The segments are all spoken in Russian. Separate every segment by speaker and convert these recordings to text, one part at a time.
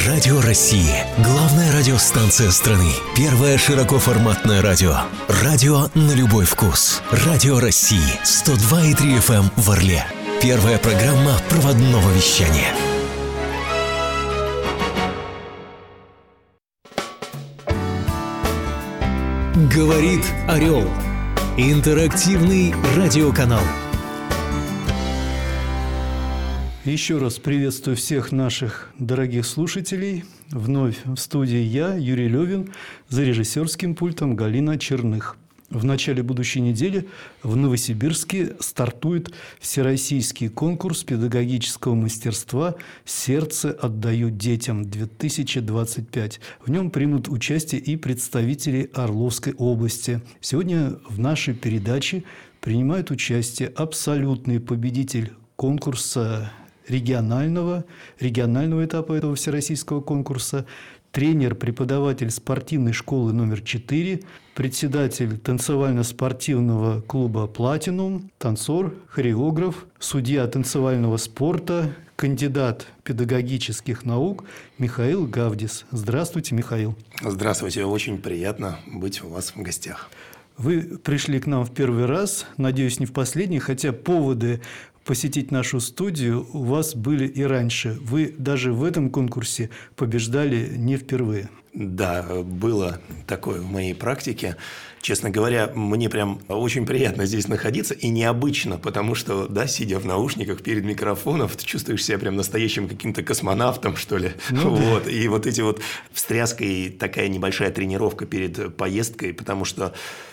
Speaker 1: Радио России. Главная радиостанция страны. Первое широкоформатное радио. Радио на любой вкус. Радио России. 102,3 FM в Орле. Первая программа проводного вещания. Говорит Орел. Интерактивный радиоканал.
Speaker 2: Еще раз приветствую всех наших дорогих слушателей. Вновь в студии я, Юрий Левин, за режиссерским пультом Галина Черных. В начале будущей недели в Новосибирске стартует всероссийский конкурс педагогического мастерства «Сердце отдаю детям-2025». В нем примут участие и представители Орловской области. Сегодня в нашей передаче принимает участие абсолютный победитель конкурса регионального этапа этого всероссийского конкурса, тренер, преподаватель спортивной школы номер 4, председатель танцевально-спортивного клуба «Платинум», танцор, хореограф, судья танцевального спорта, кандидат педагогических наук Михаил Гавдис. Здравствуйте, Михаил.
Speaker 3: Здравствуйте, очень приятно быть у вас в гостях.
Speaker 2: Вы пришли к нам в первый раз, надеюсь, не в последний, хотя поводы посетить нашу студию у вас были и раньше. Вы даже в этом конкурсе побеждали не впервые.
Speaker 3: Да, было такое в моей практике. Честно говоря, мне прям очень приятно здесь находиться и необычно, потому что, да, сидя в наушниках перед микрофоном, ты чувствуешь себя прям настоящим каким-то космонавтом, что ли. Вот. И вот эти вот встряска и такая небольшая тренировка перед поездкой, потому что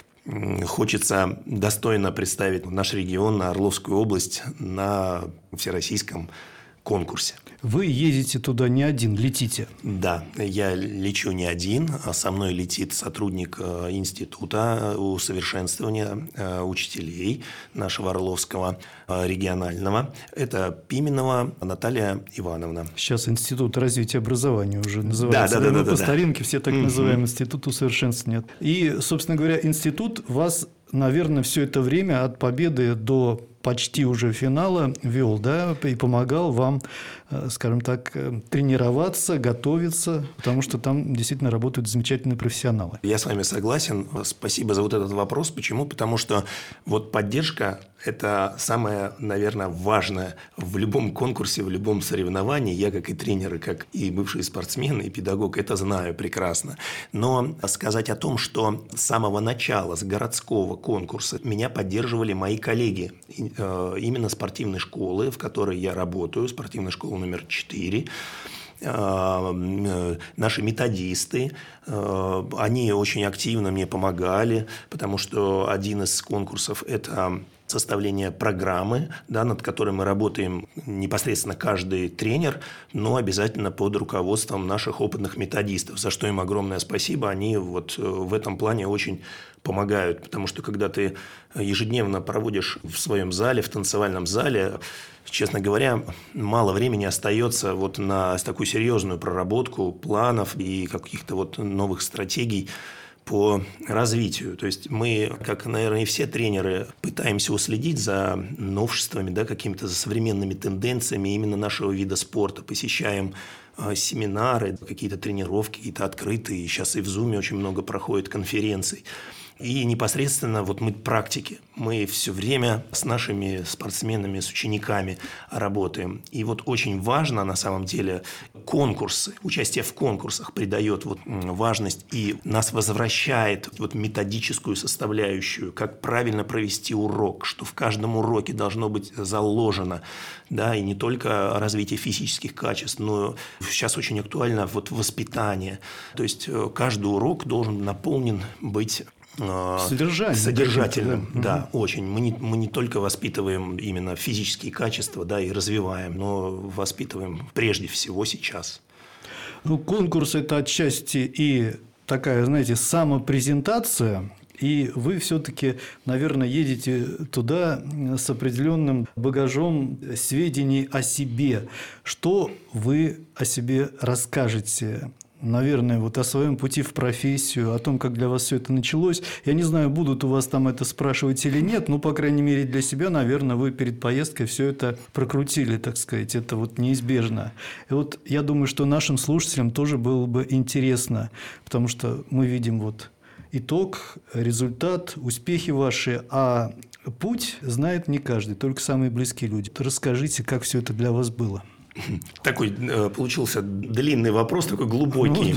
Speaker 3: хочется достойно представить наш регион, Орловскую область на всероссийском конкурсе.
Speaker 2: Вы едете туда не один, летите?
Speaker 3: Да, я лечу не один, а со мной летит сотрудник института усовершенствования учителей нашего Орловского регионального. Это Пименова Наталья Ивановна.
Speaker 2: Сейчас Институт развития образования уже называется.
Speaker 3: Да.
Speaker 2: По старинке все так называем Институт усовершенствования. И, собственно говоря, институт вас, наверное, все это время от победы до почти уже финала вел, да, и помогал вам, скажем так, тренироваться, готовиться, потому что там действительно работают замечательные профессионалы.
Speaker 3: Я с вами согласен. Спасибо за вот этот вопрос. Почему? Потому что вот поддержка – это самое, наверное, важное в любом конкурсе, в любом соревновании. Я, как и тренер, и как и бывший спортсмен, и педагог, это знаю прекрасно. Но сказать о том, что с самого начала, с городского конкурса, меня поддерживали мои коллеги именно спортивной школы, в которой я работаю, спортивная школа номер 4, наши методисты, они очень активно мне помогали, потому что один из конкурсов – это составление программы, да, над которой мы работаем непосредственно каждый тренер, но обязательно под руководством наших опытных методистов, за что им огромное спасибо. Они вот в этом плане очень помогают, потому что когда ты ежедневно проводишь в своем зале, в танцевальном зале, честно говоря, мало времени остается вот на такую серьезную проработку планов и каких-то вот новых стратегий по развитию. То есть мы, как, наверное, и все тренеры, пытаемся уследить за новшествами, да, какими-то за современными тенденциями именно нашего вида спорта. Посещаем семинары, какие-то тренировки, какие-то открытые. Сейчас и в Zoom очень много проходит конференций. И непосредственно вот мы практики. Мы все время с нашими спортсменами, с учениками работаем. И вот очень важно на самом деле конкурсы, участие в конкурсах придает вот важность и нас возвращает вот методическую составляющую, как правильно провести урок, что в каждом уроке должно быть заложено, да, и не только развитие физических качеств, но сейчас очень актуально вот воспитание. То есть каждый урок должен наполнен быть содержательным, да, очень. Мы не только воспитываем именно физические качества, да, и развиваем, но воспитываем прежде всего сейчас.
Speaker 2: Ну, конкурс – это отчасти и такая, знаете, самопрезентация. И вы все-таки, наверное, едете туда с определенным багажом сведений о себе. Что вы о себе расскажете наверное, вот о своем пути в профессию, о том, как для вас все это началось. Я не знаю, будут у вас там это спрашивать или нет, но, по крайней мере, для себя, наверное, вы перед поездкой все это прокрутили, так сказать, это вот неизбежно. И вот я думаю, что нашим слушателям тоже было бы интересно, потому что мы видим вот итог, результат, успехи ваши, а путь знает не каждый, только самые близкие люди. Расскажите, как все это для вас было.
Speaker 3: Такой получился длинный вопрос, такой глубокий.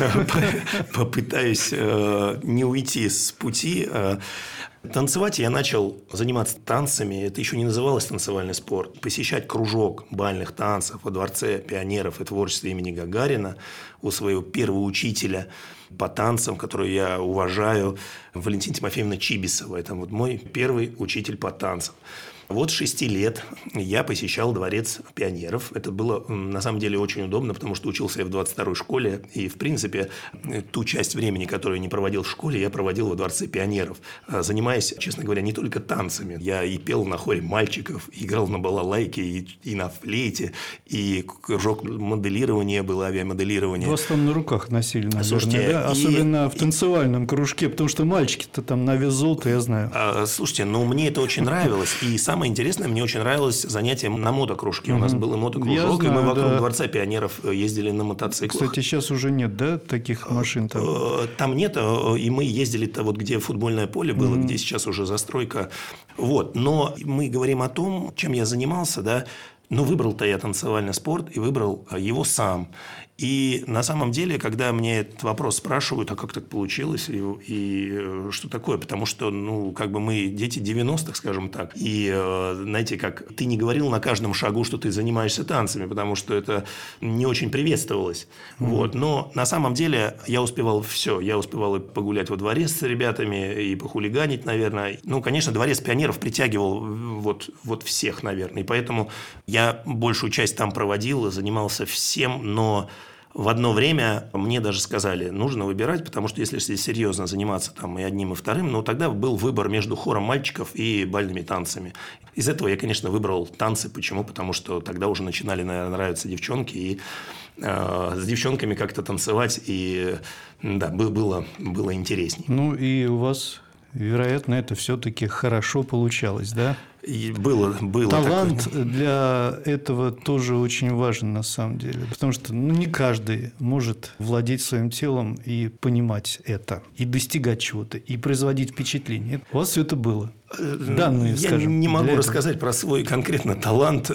Speaker 3: Попытаюсь не уйти с пути. Танцевать я начал заниматься танцами. Это еще не называлось танцевальный спорт. Посещать кружок бальных танцев во Дворце пионеров и творчества имени Гагарина у своего первого учителя по танцам, которую я уважаю, Валентина Тимофеевна Чибисова. Это вот мой первый учитель по танцам. Вот с 6 лет я посещал Дворец пионеров. Это было, на самом деле, очень удобно, потому что учился я в 22-й школе. И, в принципе, ту часть времени, которую я не проводил в школе, я проводил во Дворце пионеров. Занимаясь, честно говоря, не только танцами. Я и пел на хоре мальчиков, и играл на балалайке, и на флейте, и кружок моделирования было, авиамоделирование.
Speaker 2: Вас там на руках носили, наверное,
Speaker 3: слушайте,
Speaker 2: да? Особенно в танцевальном кружке, потому что мальчики-то там на вес золота, я знаю.
Speaker 3: Слушайте, мне это очень нравилось. И самое интересное, мне очень нравилось занятие на мотокружке. У нас был и мотокружок, знаю, и мы вокруг Дворца пионеров ездили на мотоциклах.
Speaker 2: Кстати, сейчас уже нет, да, таких машин там?
Speaker 3: Там нет, и мы ездили-то вот где футбольное поле было, где сейчас уже застройка. Вот. Но мы говорим о том, чем я занимался, да. Но выбрал-то я танцевальный спорт и выбрал его сам. И на самом деле, когда мне этот вопрос спрашивают, а как так получилось, и что такое, потому что, мы дети 90-х, скажем так, и, знаете, как ты не говорил на каждом шагу, что ты занимаешься танцами, потому что это не очень приветствовалось. Вот. Но на самом деле я успевал все. Я успевал и погулять во дворе с ребятами, и похулиганить, наверное. Конечно, Дворец пионеров притягивал вот всех, наверное, и поэтому я большую часть там проводил, занимался всем, но в одно время мне даже сказали, нужно выбирать, потому что если серьезно заниматься там и одним, и вторым, тогда был выбор между хором мальчиков и бальными танцами. Из этого я, конечно, выбрал танцы. Почему? Потому что тогда уже начинали, наверное, нравиться девчонки, и с девчонками как-то танцевать, и да, было интереснее.
Speaker 2: И у вас, вероятно, это все-таки хорошо получалось, да?
Speaker 3: И было
Speaker 2: талант
Speaker 3: такое.
Speaker 2: Для этого тоже очень важен на самом деле, потому что не каждый может владеть своим телом и понимать это, и достигать чего-то, и производить впечатление. У вас все это было. Данные,
Speaker 3: я не могу рассказать про свой конкретно талант,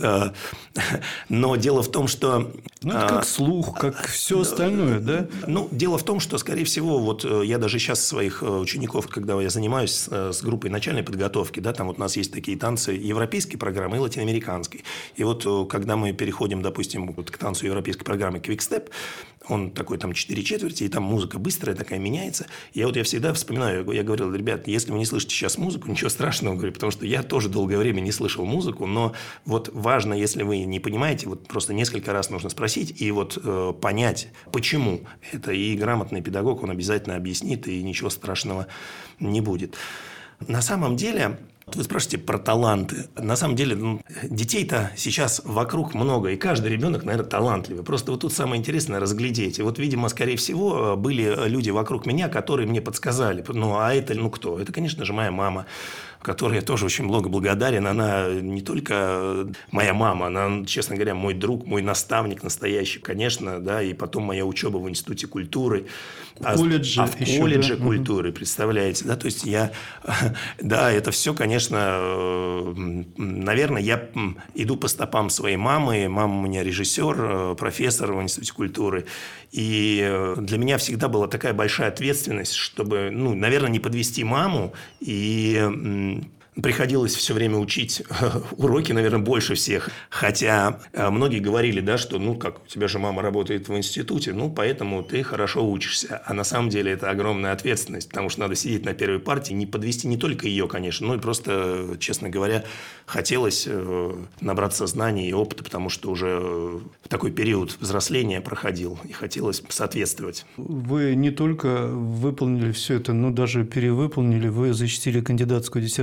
Speaker 3: но дело в том, что...
Speaker 2: это как слух, как все остальное, да?
Speaker 3: Дело в том, что, скорее всего, я даже сейчас своих учеников, когда я занимаюсь с группой начальной подготовки, да, там у нас есть такие танцы европейской программы и латиноамериканской. И когда мы переходим, допустим, к танцу европейской программы квикстеп, он такой там 4 четверти, и там музыка быстрая такая меняется. Я всегда вспоминаю, я говорил, ребят, если вы не слышите сейчас музыку, ничего страшного, говорю, потому что я тоже долгое время не слышал музыку, но важно, если вы не понимаете, просто несколько раз нужно спросить и понять, почему это. И грамотный педагог, он обязательно объяснит, и ничего страшного не будет. На самом деле... Вы спрашиваете про таланты. На самом деле, детей-то сейчас вокруг много, и каждый ребенок, наверное, талантливый. Просто тут самое интересное разглядеть. И видимо, скорее всего, были люди вокруг меня, которые мне подсказали. А это, кто? Это, конечно же, моя мама, которой я тоже очень много благодарен. Она не только моя мама, она, честно говоря, мой друг, мой наставник настоящий, конечно, да, и потом моя учеба в Институте культуры. В колледже культуры, представляете, да, то есть да, это все, конечно, наверное, я иду по стопам своей мамы. Мама у меня режиссер, профессор в Институте культуры. И для меня всегда была такая большая ответственность, чтобы, наверное, не подвести маму. И приходилось все время учить уроки, наверное, больше всех. Хотя многие говорили, да, что, как, у тебя же мама работает в институте, поэтому ты хорошо учишься. А на самом деле это огромная ответственность, потому что надо сидеть на первой партии, не подвести не только ее, конечно, и просто, честно говоря, хотелось набраться знаний и опыта, потому что уже такой период взросления проходил, и хотелось соответствовать.
Speaker 2: Вы не только выполнили все это, но даже перевыполнили, вы защитили кандидатскую диссертацию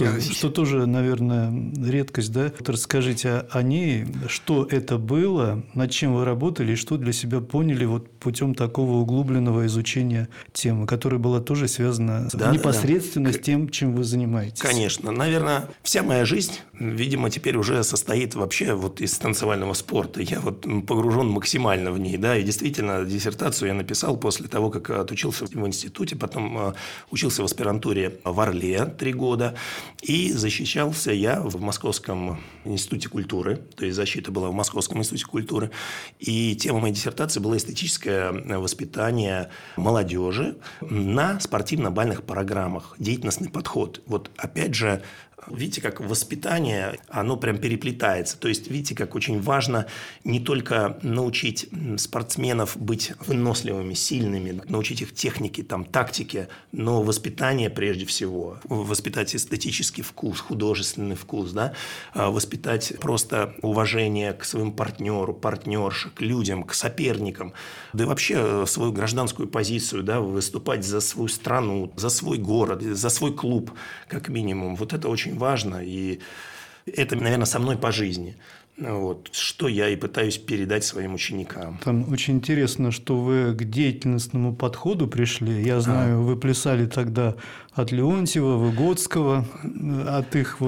Speaker 2: что тоже, наверное, редкость, да? Вот расскажите о ней, что это было, над чем вы работали и что для себя поняли вот путем такого углубленного изучения темы, которая была тоже связана непосредственно с тем, чем вы занимаетесь.
Speaker 3: Конечно. Наверное, вся моя жизнь, видимо, теперь уже состоит вообще вот из танцевального спорта. Я вот погружен максимально в ней, да, и действительно диссертацию я написал после того, как отучился в институте, потом учился в аспирантуре в Орле 3 года, и защищался я в Московском институте культуры, то есть защита была в Московском институте культуры, и тема моей диссертации была эстетическое воспитание молодежи на спортивно-бальных программах, деятельностный подход. Вот опять же, видите, как воспитание, оно прям переплетается. То есть, видите, как очень важно не только научить спортсменов быть выносливыми, сильными, научить их технике, тактике, но воспитание прежде всего. Воспитать эстетический вкус, художественный вкус, да? Воспитать просто уважение к своему партнеру, партнерше, к людям, к соперникам. Да и вообще свою гражданскую позицию, да, выступать за свою страну, за свой город, за свой клуб, как минимум. Вот это очень важно, и это, наверное, со мной по жизни. Вот, что я и пытаюсь передать своим ученикам.
Speaker 2: Там очень интересно, что вы к деятельностному подходу пришли. Я знаю, вы плясали тогда от Леонтьева, Выгодского, от их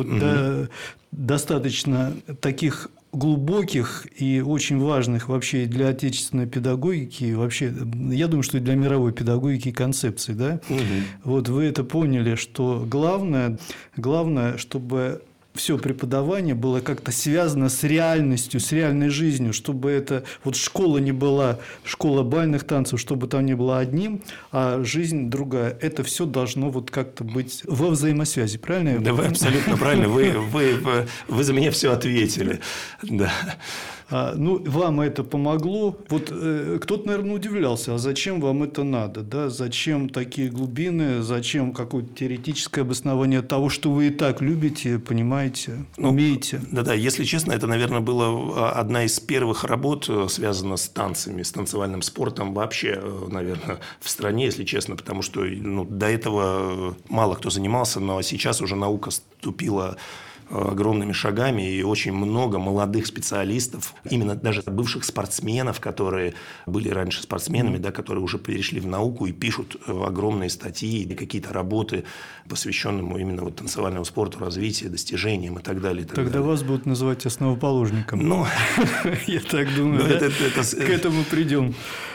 Speaker 2: достаточно таких глубоких и очень важных вообще для отечественной педагогики, и вообще, я думаю, что и для мировой педагогики концепций, да? Вот вы это поняли, что главное, чтобы все преподавание было как-то связано с реальностью, с реальной жизнью, чтобы это вот школа не была школа бальных танцев, чтобы там не была одним, а жизнь другая. Это все должно вот как-то быть во взаимосвязи, правильно?
Speaker 3: Да, вы абсолютно правильно. Вы за меня все ответили. Да.
Speaker 2: Вам это помогло. Вот кто-то, наверное, удивлялся, а зачем вам это надо? Да? Зачем такие глубины? Зачем какое-то теоретическое обоснование того, что вы и так любите, понимаете, умеете?
Speaker 3: Да, если честно, это, наверное, была одна из первых работ, связанных с танцами, с танцевальным спортом вообще, наверное, в стране, если честно, потому что до этого мало кто занимался, но сейчас уже наука вступила огромными шагами, и очень много молодых специалистов, именно даже бывших спортсменов, которые были раньше спортсменами, да, которые уже перешли в науку и пишут огромные статьи и какие-то работы, посвященному именно танцевальному спорту, развитию, достижениям и так далее.
Speaker 2: Тогда вас будут называть основоположником. Я так думаю, к этому придем.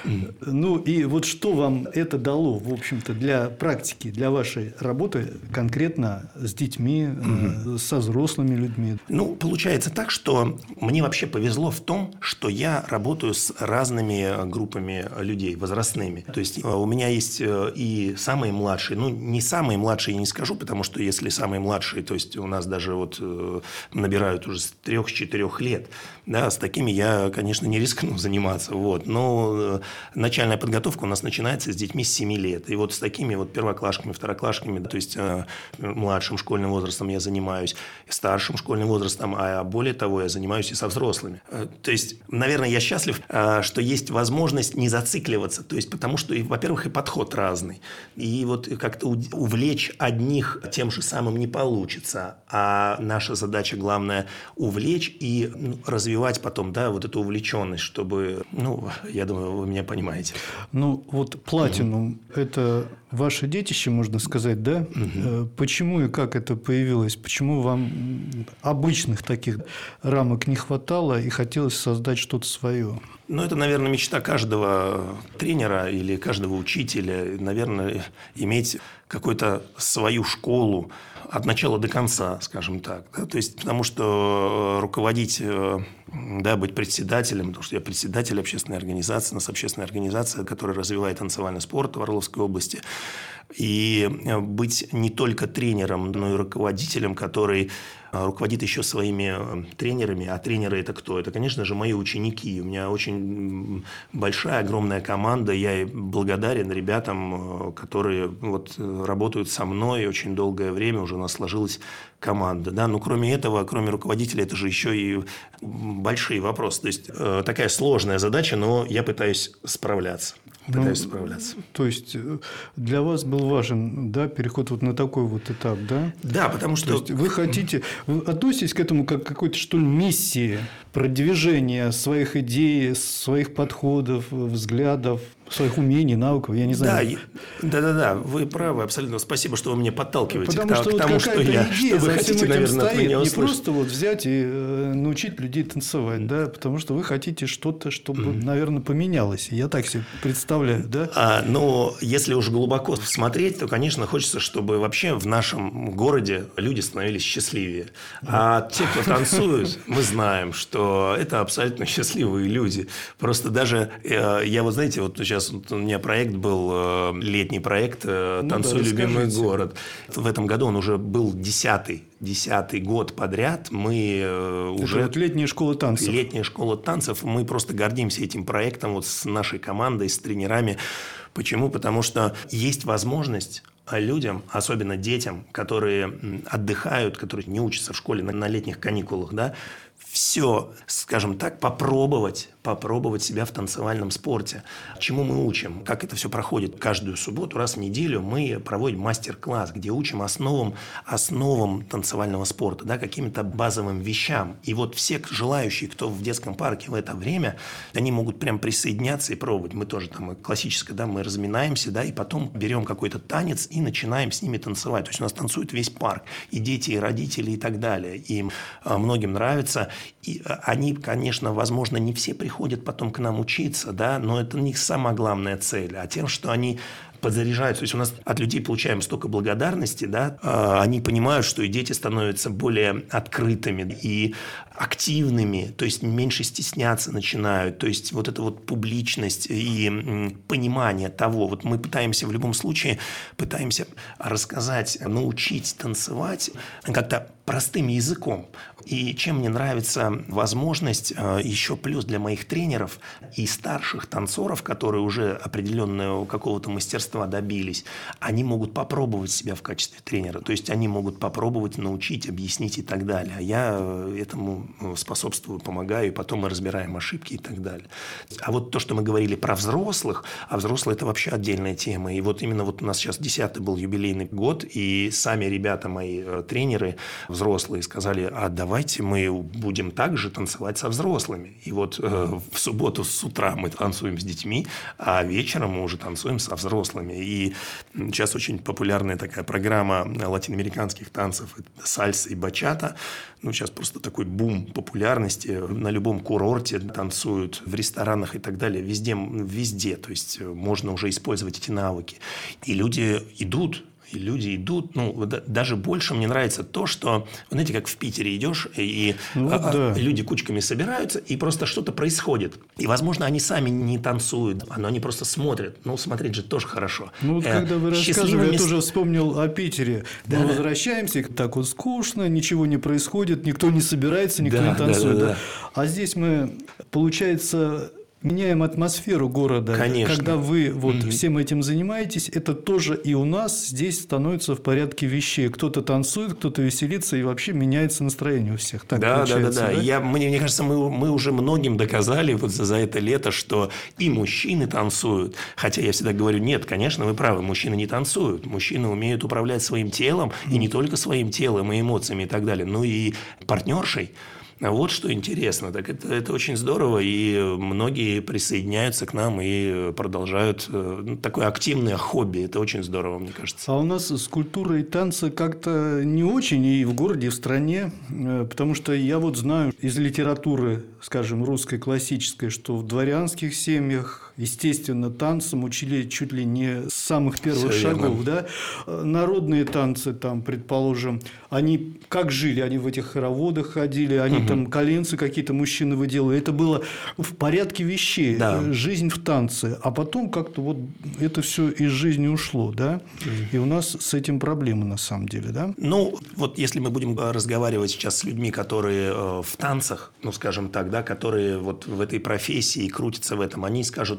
Speaker 2: И вот что вам это дало, в общем-то, для практики, для вашей работы конкретно с детьми, со взрослыми людьми?
Speaker 3: Получается так, что мне вообще повезло в том, что я работаю с разными группами людей, возрастными. То есть, у меня есть и самые младшие, не самые младшие я не скажу, потому что если самые младшие, то есть, у нас даже набирают уже с 3-4 лет, да, с такими я, конечно, не рискну заниматься, но начальная подготовка у нас начинается с детьми с 7 лет, и с такими первоклашками, второклашками, то есть, младшим школьным возрастом я занимаюсь, старшим школьным возрастом, а более того, я занимаюсь и со взрослыми. То есть, наверное, я счастлив, что есть возможность не зацикливаться, то есть, потому что, во-первых, и подход разный, и как-то увлечь одних тем же самым не получится, а наша задача главное увлечь и развивать потом, эту увлеченность, чтобы, я думаю, вы меня понимаете.
Speaker 2: Платинум – это ваше детище, можно сказать, да? Почему и как это появилось? Почему вам обычных таких рамок не хватало и хотелось создать что-то свое?
Speaker 3: Это, наверное, мечта каждого тренера или каждого учителя, наверное, иметь какую-то свою школу от начала до конца, скажем так. Да? То есть, потому что руководить, быть председателем, потому что я председатель общественной организации, у нас общественная организация, которая развивает танцевальный спорт в Орловской области, и быть не только тренером, но и руководителем, который руководит еще своими тренерами. А тренеры – это кто? Это, конечно же, мои ученики. У меня очень большая, огромная команда. Я благодарен ребятам, которые работают со мной очень долгое время. Уже у нас сложилась команда. Да? Но кроме этого, кроме руководителя, это же еще и большие вопросы. То есть, такая сложная задача, но я пытаюсь справляться. пытаюсь справляться.
Speaker 2: То есть для вас был важен, да, переход вот на такой вот этап, да?
Speaker 3: Да, потому что...
Speaker 2: То есть вы хотите, вы относитесь к этому как к какой-то, что ли, миссии продвижения своих идей, своих подходов, взглядов, своих умений, навыков, я не знаю.
Speaker 3: Да, вы правы, абсолютно. Спасибо, что вы меня подталкиваете
Speaker 2: Потому что
Speaker 3: к тому,
Speaker 2: что идея
Speaker 3: что вы хотите, наверное, от меня
Speaker 2: не
Speaker 3: услышать.
Speaker 2: просто вот взять и научить людей танцевать, да, потому что вы хотите что-то, чтобы, наверное, поменялось. Я так себе представляю, да?
Speaker 3: Но если уж глубоко смотреть, то, конечно, хочется, чтобы вообще в нашем городе люди становились счастливее. А те, кто танцуют, мы знаем, что это абсолютно счастливые люди. Просто даже, я вот, знаете, вот сейчас у меня проект был, летний проект «Танцуй, любимый город». В этом году он уже был 10-й год подряд. Мы уже...
Speaker 2: Это вот летняя школа танцев.
Speaker 3: Летняя школа танцев. Мы просто гордимся этим проектом вот с нашей командой, с тренерами. Почему? Потому что есть возможность людям, особенно детям, которые отдыхают, которые не учатся в школе на летних каникулах, да, все, скажем так, попробовать себя в танцевальном спорте. Чему мы учим? Как это все проходит? Каждую субботу, раз в неделю мы проводим мастер-класс, где учим основам танцевального спорта, да, каким-то базовым вещам. И вот все желающие, кто в детском парке в это время, они могут прям присоединяться и пробовать. Мы тоже там классическое, да, мы разминаемся, да, и потом берем какой-то танец и начинаем с ними танцевать. То есть у нас танцует весь парк, и дети, и родители, и так далее. Им многим нравится. И они, конечно, возможно, не все приходят потом к нам учиться, да, но это не самая главная цель, а тем, что они подзаряжаются. То есть у нас от людей получаем столько благодарности, да, они понимают, что и дети становятся более открытыми и активными, то есть меньше стесняться начинают. То есть вот эта вот публичность и понимание того. Вот мы пытаемся в любом случае рассказать, научить танцевать как-то простым языком. И чем мне нравится возможность, еще плюс для моих тренеров и старших танцоров, которые уже определенного какого-то мастерства добились, они могут попробовать себя в качестве тренера. То есть они могут попробовать научить, объяснить и так далее. А я этому способствую, помогаю, и потом мы разбираем ошибки и так далее. А вот то, что мы говорили про взрослых, а взрослые – это вообще отдельная тема. И вот именно вот у нас сейчас 10-й был юбилейный год, и сами ребята мои, тренеры взрослые, сказали, а давайте мы будем также танцевать со взрослыми. И вот в субботу с утра мы танцуем с детьми, а вечером мы уже танцуем со взрослыми. И сейчас очень популярная такая программа латиноамериканских танцев – сальса и бачата. Ну, сейчас просто такой бум популярности. На любом курорте танцуют, в ресторанах и так далее. Везде. То есть можно уже использовать эти навыки. И люди идут. Ну, даже больше мне нравится то, что, знаете, как в Питере идешь, и люди кучками собираются, и просто что-то происходит. И, возможно, они сами не танцуют, но они просто смотрят. Ну, смотреть же тоже хорошо.
Speaker 2: Ну, вот когда вы рассказывали, я тоже вспомнил о Питере. Да. Мы возвращаемся, так вот скучно, ничего не происходит, никто не собирается, никто не танцует. Да. А здесь мы, получается... меняем атмосферу города.
Speaker 3: Конечно.
Speaker 2: Когда вы всем этим занимаетесь, это тоже и у нас здесь становится в порядке вещей. Кто-то танцует, кто-то веселится, и вообще меняется настроение у всех. Так получается, да?
Speaker 3: Мне кажется, мы уже многим доказали вот за это лето, что и мужчины танцуют. Хотя я всегда говорю, нет, конечно, вы правы, мужчины не танцуют. Мужчины умеют управлять своим телом, и не только своим телом и эмоциями и так далее, но и партнершей. Вот что интересно. Так это очень здорово, и многие присоединяются к нам и продолжают такое активное хобби. Это очень здорово, мне кажется.
Speaker 2: А у нас с культурой танца как-то не очень и в городе, и в стране, потому что я вот знаю из литературы, скажем, русской классической, что в дворянских семьях, естественно, танцам учили чуть ли не с самых первых шагов. Да? Народные танцы, там, предположим, они как жили? Они в этих хороводах ходили, они там коленцы какие-то мужчины выделывали. Это было в порядке вещей. Да. Жизнь в танце. А потом как-то вот это все из жизни ушло. Да? И у нас с этим проблемы на самом деле. Да?
Speaker 3: Ну, вот если мы будем разговаривать сейчас с людьми, которые в танцах, ну, скажем так, да, которые вот в этой профессии крутятся в этом, они скажут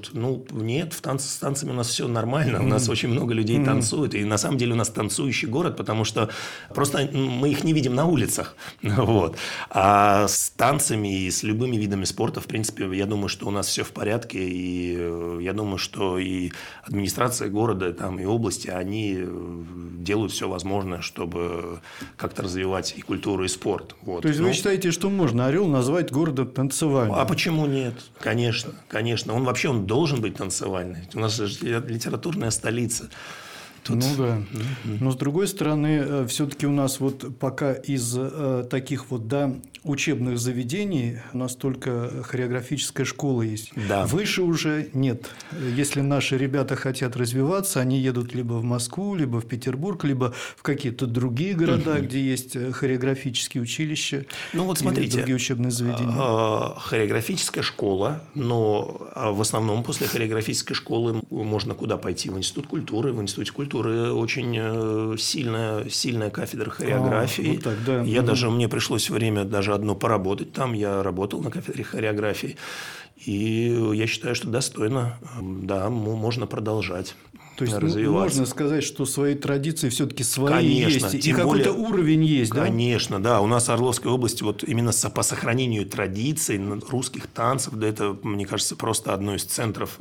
Speaker 3: Вот. Ну, нет, с танцами у нас все нормально. У нас очень много людей танцует. И на самом деле у нас танцующий город, потому что просто мы их не видим на улицах. Вот. А с танцами и с любыми видами спорта, в принципе, я думаю, что у нас все в порядке. И я думаю, что и администрация города там, и области, они делают все возможное, чтобы как-то развивать и культуру, и спорт. Вот.
Speaker 2: То есть вы считаете, что можно Орел назвать городом танцевальным?
Speaker 3: А почему нет? Конечно, конечно. Он должен быть танцевальный. У нас же литературная столица.
Speaker 2: Тут... Ну да. Но с другой стороны, все-таки у нас вот пока из таких вот учебных заведений у нас только хореографическая школа есть.
Speaker 3: Да.
Speaker 2: Выше уже нет. Если наши ребята хотят развиваться, они едут либо в Москву, либо в Петербург, либо в какие-то другие города, где есть хореографические училища.
Speaker 3: Ну вот смотрите,
Speaker 2: другие учебные заведения.
Speaker 3: Хореографическая школа, но в основном после хореографической школы можно куда пойти? В Институт культуры. В Институте культуры очень сильная кафедра хореографии.
Speaker 2: Вот так, да.
Speaker 3: Мне пришлось время даже одно поработать там. Я работал на кафедре хореографии. И я считаю, что достойно. Да, можно продолжать.
Speaker 2: То есть
Speaker 3: развиваться.
Speaker 2: Можно сказать, что свои традиции все-таки свои
Speaker 3: Конечно,
Speaker 2: есть. И какой-то уровень есть, да?
Speaker 3: Конечно, да. У нас Орловская область вот именно по сохранению традиций русских танцев, да, это, мне кажется, просто одно из центров,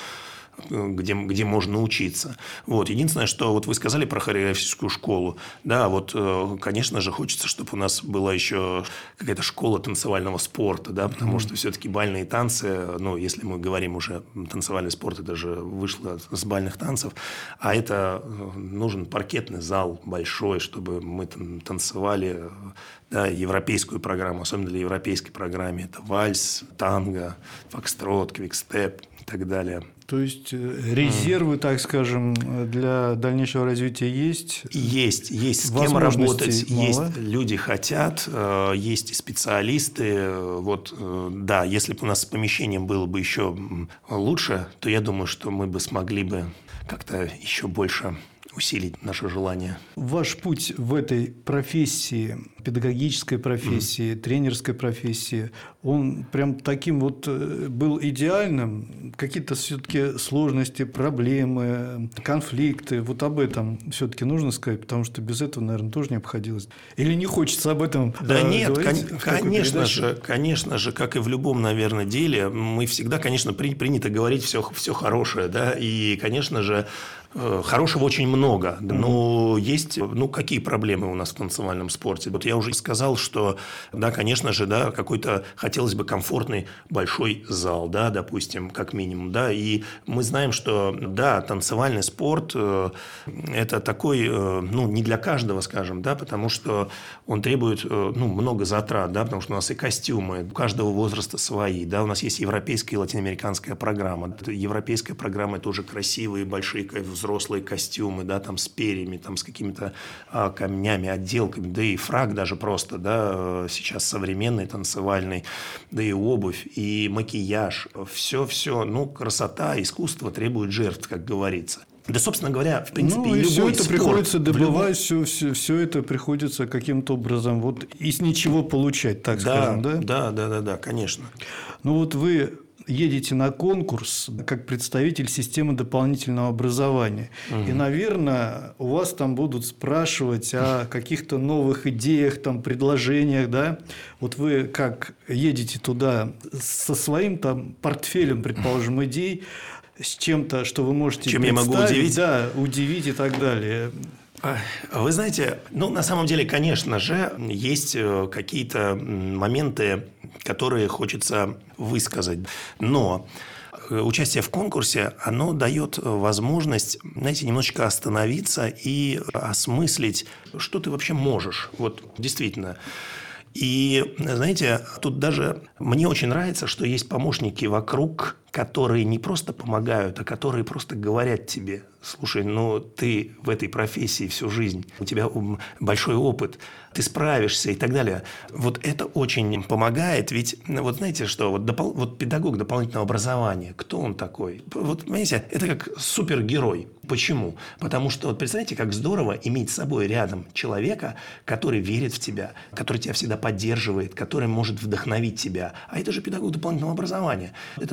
Speaker 3: где можно учиться. Вот. Единственное, что вот вы сказали про хореографическую школу. Да, вот, конечно же, хочется, чтобы у нас была еще какая-то школа танцевального спорта, да, потому что все-таки бальные танцы, ну, если мы говорим уже танцевальный спорт, это же вышло с бальных танцев, а это нужен паркетный зал большой, чтобы мы там танцевали, да, европейскую программу, особенно для европейской программы. Это вальс, танго, фокстрот, квикстеп и так далее.
Speaker 2: То есть резервы, так скажем, для дальнейшего развития есть?
Speaker 3: Есть с кем работать, есть люди хотят, есть и специалисты. Вот, да, если бы у нас с помещением было бы еще лучше, то я думаю, что мы бы смогли бы как-то еще больше усилить наше желание.
Speaker 2: Ваш путь в этой профессии, педагогической профессии, тренерской профессии, он прям таким вот был идеальным? Какие-то все-таки сложности, проблемы, конфликты? Вот об этом все-таки нужно сказать, потому что без этого, наверное, тоже не обходилось. Или не хочется об этом говорить?
Speaker 3: Конечно же, как и в любом, наверное, деле, мы всегда, конечно, принято говорить все хорошее, да, и, конечно же, хорошего очень много, но есть, какие проблемы у нас в танцевальном спорте? Вот я уже сказал, что, да, конечно же, да, какой-то хотелось бы комфортный большой зал, да, допустим, как минимум, да, и мы знаем, что, да, танцевальный спорт это такой, не для каждого, скажем, да, потому что он требует, много затрат, да, потому что у нас и костюмы у каждого возраста свои, да, у нас есть европейская и латиноамериканская программа. Европейская программа – это уже красивые большие взрослые костюмы, да, там с перьями, там с какими-то камнями, отделками, да и фрак даже просто, да, сейчас современный танцевальный, да и обувь, и макияж, все, красота, искусство требует жертв, как говорится. Да, собственно говоря, в принципе, и любой
Speaker 2: все это
Speaker 3: спорт,
Speaker 2: приходится добывать, все это приходится каким-то образом вот из ничего получать, так скажем, да?
Speaker 3: Да, конечно.
Speaker 2: Ну вот вы едете на конкурс как представитель системы дополнительного образования. И, наверное, у вас там будут спрашивать о каких-то новых идеях, там, предложениях, да? Вот вы как едете туда со своим там портфелем, предположим, идей, с чем-то, что вы можете
Speaker 3: чем я могу удивить?
Speaker 2: Да, удивить и так далее.
Speaker 3: Вы знаете, на самом деле, конечно же, есть какие-то моменты, которые хочется высказать. Но участие в конкурсе, оно дает возможность, знаете, немножечко остановиться и осмыслить, что ты вообще можешь. Вот действительно. И, знаете, тут даже мне очень нравится, что есть помощники вокруг, которые не просто помогают, а которые просто говорят тебе: слушай, ты в этой профессии всю жизнь, у тебя большой опыт, ты справишься и так далее. Вот это очень помогает, ведь, вот знаете что, вот педагог дополнительного образования, кто он такой? Вот, понимаете, это как супергерой. Почему? Потому что, вот представляете, как здорово иметь с собой рядом человека, который верит в тебя, который тебя всегда поддерживает, который может вдохновить тебя. А это же педагог дополнительного образования. Это даже не то же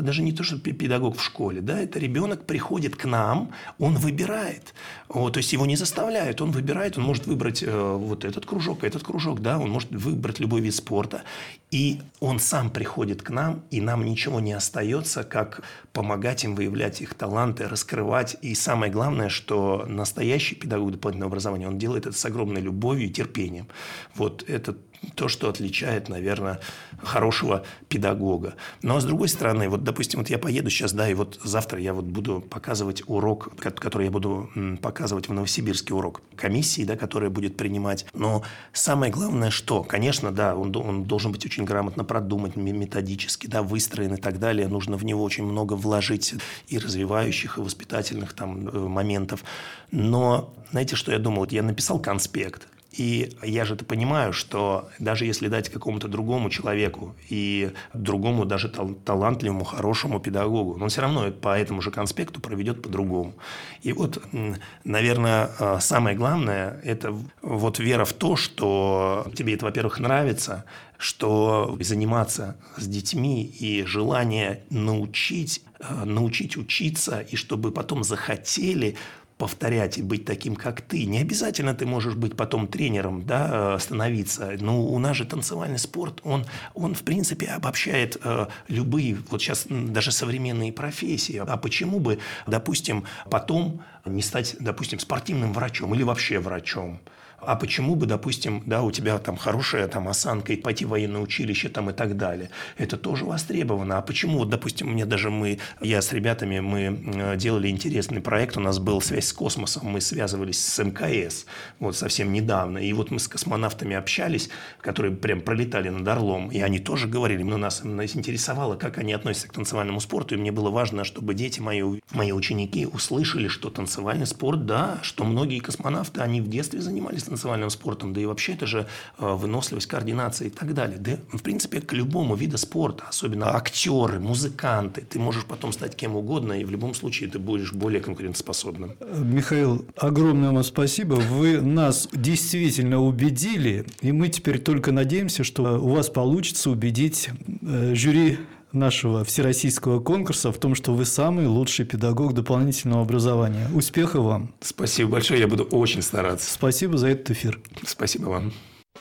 Speaker 3: же педагог в школе, да, это ребенок приходит к нам, он выбирает, то есть его не заставляют, он выбирает, он может выбрать вот этот кружок, да, он может выбрать любой вид спорта, и он сам приходит к нам, и нам ничего не остается, как помогать им выявлять их таланты, раскрывать, и самое главное, что настоящий педагог дополнительного образования, он делает это с огромной любовью и терпением. Вот это то, что отличает, наверное, хорошего педагога. Но, с другой стороны, вот, допустим, вот я поеду сейчас, да, и вот завтра я вот буду показывать урок, который я буду показывать в Новосибирске, урок комиссии, да, которая будет принимать. Но самое главное, что, конечно, да, он должен быть очень грамотно продуман, методически, да, выстроен и так далее. Нужно в него очень много вложить и развивающих, и воспитательных там моментов. Но, знаете, что я думал? Вот я написал конспект. И я же понимаю, что даже если дать какому-то другому человеку и другому даже талантливому, хорошему педагогу, он все равно по этому же конспекту проведет по-другому. И вот, наверное, самое главное – это вот вера в то, что тебе это, во-первых, нравится, что заниматься с детьми и желание научить учиться, и чтобы потом захотели повторять и быть таким, как ты. Не обязательно ты можешь быть потом тренером, да, становиться. Но у нас же танцевальный спорт, он в принципе обобщает любые, вот сейчас даже современные профессии. А почему бы, допустим, потом не стать, допустим, спортивным врачом или вообще врачом? А почему бы, допустим, да, у тебя там хорошая там осанка, и пойти в военное училище там и так далее. Это тоже востребовано. А почему, вот, допустим, я с ребятами, мы делали интересный проект, у нас был «Связь с космосом», мы связывались с МКС вот совсем недавно. И вот мы с космонавтами общались, которые прям пролетали над Орлом, и они тоже говорили, нас интересовало, как они относятся к танцевальному спорту, и мне было важно, чтобы дети мои ученики услышали, что танцевальный спорт, да, что многие космонавты, они в детстве занимались танцевальным спортом, да и вообще это же выносливость, координация и так далее. Да, в принципе, к любому виду спорта, особенно актеры, музыканты, ты можешь потом стать кем угодно, и в любом случае ты будешь более конкурентоспособным.
Speaker 2: Михаил, огромное вам спасибо. Вы нас действительно убедили, и мы теперь только надеемся, что у вас получится убедить жюри нашего всероссийского конкурса в том, что вы самый лучший педагог дополнительного образования. Успехов вам!
Speaker 3: Спасибо большое, я буду очень стараться.
Speaker 2: Спасибо за этот эфир.
Speaker 3: Спасибо вам.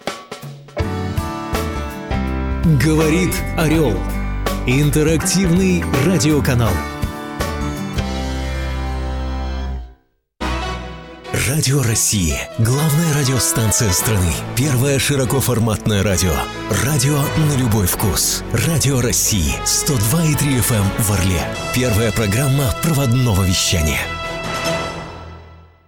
Speaker 1: Говорит Орел. Интерактивный радиоканал. Радио России. Главная радиостанция страны. Первое широкоформатное радио. Радио на любой вкус. Радио России. 102,3 FM в Орле. Первая программа проводного вещания.